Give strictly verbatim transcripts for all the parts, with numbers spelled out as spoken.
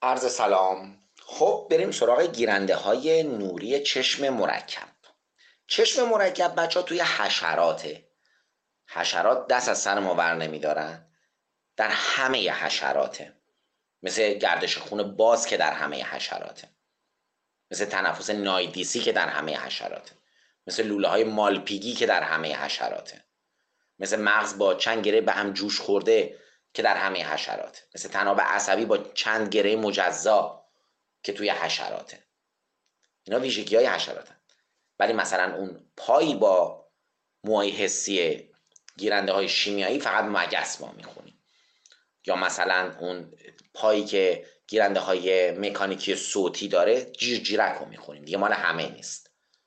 عرض سلام. خب بریم سراغ گیرنده های نوری چشم مرکب. چشم مرکب بچه ها توی حشراته. حشرات دست از سر ما بر نمیدارن. در همه حشراته. مثل گردش خون باز که در همه حشراته. مثل تنفس نایدیسی که در همه حشراته. مثل لوله های مالپیگی که در همه حشراته. مثل مغز با چند گره به هم جوش خورده که در همه حشراته. مثل تناب عصبی با چند گره مجزا که توی حشراته. اینا ویژگی های حشراتن. ولی مثلا اون پایی با موهای حسی گیرنده های شیمیایی فقط مگس ما میخونیم. یا مثلا اون پایی که گیرنده های مکانیکی صوتی داره جیرجیرک رو میخونیم، دیگه مال همه نیست.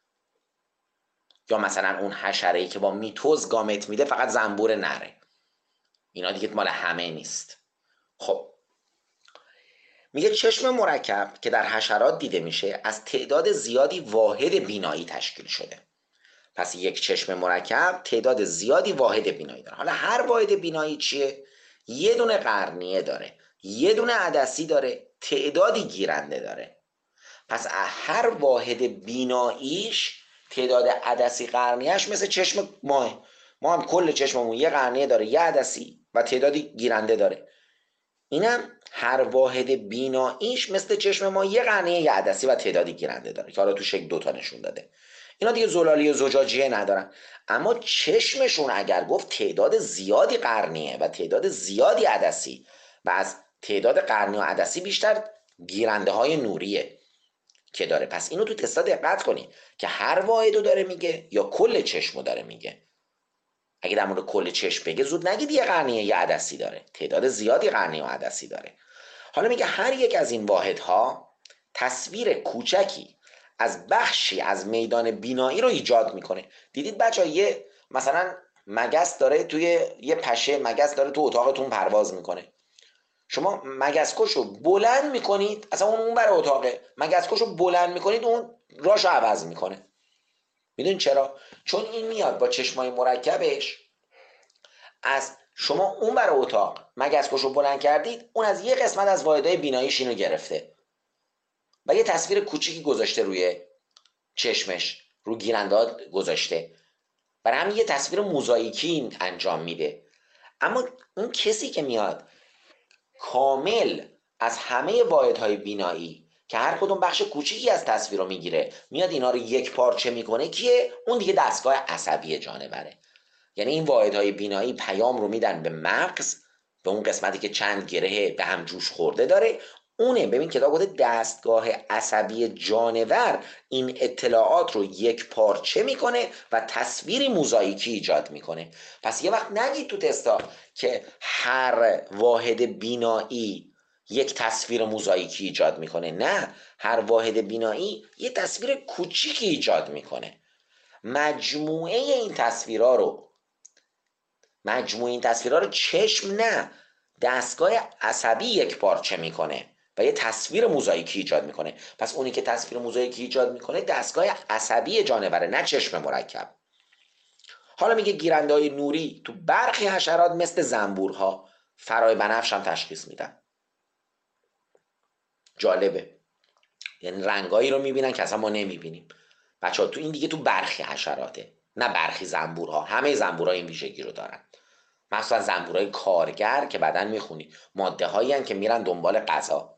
یا مثلا اون حشره‌ای که با میتوز گامت میده فقط زنبور نره، اینا دیگه مال همه نیست. خب میگه چشم مرکب که در حشرات دیده میشه از تعداد زیادی واحد بینایی تشکیل شده. پس یک چشم مرکب تعداد زیادی واحد بینایی داره. حالا هر واحد بینایی چیه؟ یه دونه قرنیه داره، یه دونه عدسی داره، تعدادی گیرنده داره. پس هر واحد بیناییش تعداد عدسی قرنیهش مثل چشم ماه. ما هم کل چشممون یه قرنیه داره، یه عدسی و تعدادی گیرنده داره. اینم هر واحد بیناییش مثل چشم ما یه قرنیه، یه عدسی و تعدادی گیرنده داره که حالا تو شکل دوتا نشون داده. اینا دیگه زلالی و زجاجیه ندارن. اما چشمشون اگر گفت تعداد زیادی قرنیه و تعداد زیادی عدسی و از تعداد قرنی و عدسی بیشتر گیرنده های نوریه که داره. پس اینو تو تستا دقت کنی که هر واحدو داره میگه یا کل چشمو داره میگه. اگه در مورد کل چشم بگه زود نگید یه قرنیه یه عدسی داره، تعداد زیادی قرنیه و عدسی داره. حالا میگه هر یک از این واحدها تصویر کوچکی از بخشی از میدان بینایی رو ایجاد میکنه. دیدید بچه یه مثلا مگس داره توی یه پشه مگس داره تو اتاقتون پرواز میکنه. شما مگسکش رو بلند میکنید، اصلا اون اون برای اتاقه، مگسکش رو بلند میکنید اون راشو عوض میکنه. میدونید چرا؟ چون این میاد با چشمای مرکبش از شما اون برای اتاق مگسکش رو بلند کردید، اون از یه قسمت از واحدهای بیناییش اینو گرفته و یه تصویر کوچیکی گذاشته روی چشمش، رو گیرندات گذاشته، برای همین یه تصویر موزاییکی انجام میده. اما اون کسی که میاد کامل از همه واحدهای بینایی که هر کدوم بخش کوچیکی از تصویر رو میگیره میاد اینا رو یک پارچه میکنه، که اون دیگه دستگاه عصبی جانوره. یعنی این واحدهای بینایی پیام رو میدن به مغز، به اون قسمتی که چند گره به هم جوش خورده داره. اونه ببین کتاب گفته دستگاه عصبی جانور این اطلاعات رو یک پارچه میکنه و تصویری موزاییکی ایجاد میکنه. پس یه وقت نگید تو تستا که هر واحد بینایی یک تصویر موزاییکی ایجاد میکنه. نه، هر واحد بینایی یه تصویر کوچیکی ایجاد میکنه. مجموعه این تصویرها رو مجموعه این تصویرها رو چشم نه، دستگاه عصبی یک پارچه میکنه و یه تصویر موزاییکی ایجاد میکنه. پس اونی که تصویر موزاییکی ایجاد میکنه دستگاه عصبی جانوره، نه چشم مرکب. حالا میگه گیرنده های نوری تو برخی حشرات مثل زنبورها فرای بنفش هم تشخیص میدن. جالبه، یعنی رنگایی رو میبینن که اصلا ما نمیبینیم. بچه‌ها تو این دیگه تو برخی حشراته، نه برخی زنبورها. همه زنبورها این ویژگی رو دارن، مخصوصا زنبورهای کارگر که بعدن میخونی ماده هایی که میرن دنبال غذا.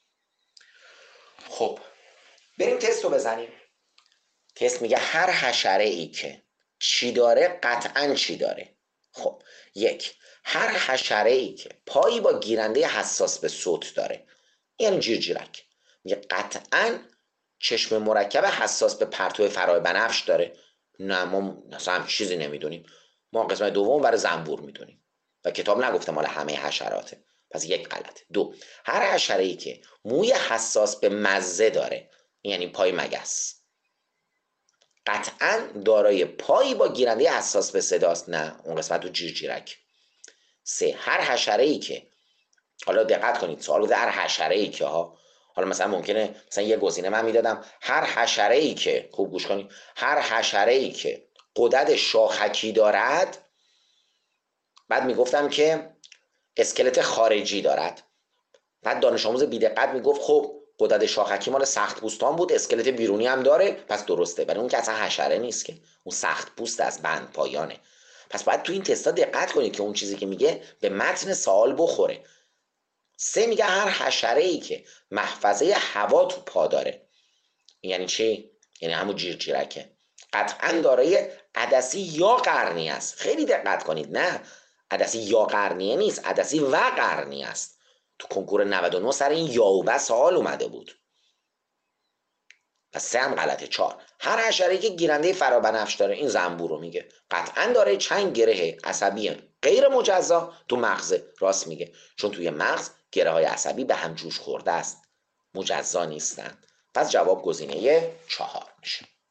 خب بریم تست رو بزنیم. تست میگه هر حشره ای که چی داره قطعا چی داره. خب یک، هر حشره ای که پایی با گیرنده حساس به صوت داره، یعنی جیرجیرک، میگه قطعا چشم مرکب حساس به پرتو فرای بنفش داره. نه، ما اصلا هم چیزی نمیدونیم. ما قسمت دوم برای زنبور میدونیم و کتاب نگفته مال همه حشراته. پس یک غلطه. دو، هر حشره ای که موی حساس به مزه داره، یعنی پای مگس، قطعا دارای پایی با گیرنده حساس به صداست. نه، اون قسمت رو جیرجیرک. سه، هر حشره ای که، حالا دقت کنید سوال بوده هر حشره ای که ها، حالا مثلا ممکنه مثلا یه گزینه من میدادم هر حشره ای که، خوب گوش کنید، هر حشره ای که غدد شاخکی دارد، بعد میگفتم که اسکلت خارجی دارد. بعد دانش آموز بی‌دقت میگفت خب غدد شاخکی مال سخت پوستان بود، اسکلت بیرونی هم داره، پس درسته. ولی اون که اصلا حشره نیست که، اون سخت پوست از بند پایانه. پس باید تو این تستا دقت کنید که اون چیزی که میگه به متن سوال بخوره. سه میگه هر حشره ای که محفظه هوا تو پا داره. یعنی چی؟ یعنی همون جیرجیرکه، قطعا دارای عدسی یا قرنیه است. خیلی دقت کنید، نه عدسی یا قرنیه نیست، عدسی و قرنیه است. تو کنکور نود و نه سر این یا و به سوال اومده بود. پس سه هم غلطه. چهار هر حشره‌ای که گیرنده فرابنفش داره، این زنبور رو میگه، قطعا داره چند گره عصبی غیر مجزا تو مغز. راست میگه، چون توی مغز گره های عصبی به هم جوش خورده است، مجزا نیستند. پس جواب گزینه چهار میشه.